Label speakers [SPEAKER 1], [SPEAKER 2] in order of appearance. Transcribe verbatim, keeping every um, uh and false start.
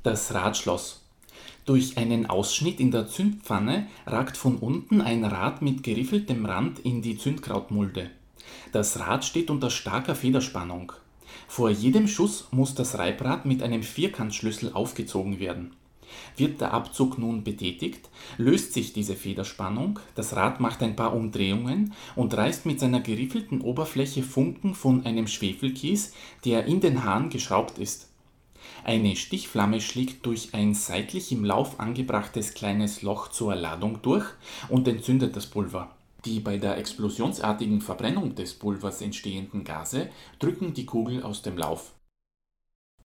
[SPEAKER 1] Das Radschloss. Durch einen Ausschnitt in der Zündpfanne ragt von unten ein Rad mit geriffeltem Rand in die Zündkrautmulde. Das Rad steht unter starker Federspannung. Vor jedem Schuss muss das Reibrad mit einem Vierkantschlüssel aufgezogen werden. Wird der Abzug nun betätigt, löst sich diese Federspannung, das Rad macht ein paar Umdrehungen und reißt mit seiner geriffelten Oberfläche Funken von einem Schwefelkies, der in den Hahn geschraubt ist. Eine Stichflamme schlägt durch ein seitlich im Lauf angebrachtes kleines Loch zur Ladung durch und entzündet das Pulver. Die bei der explosionsartigen Verbrennung des Pulvers entstehenden Gase drücken die Kugel aus dem Lauf.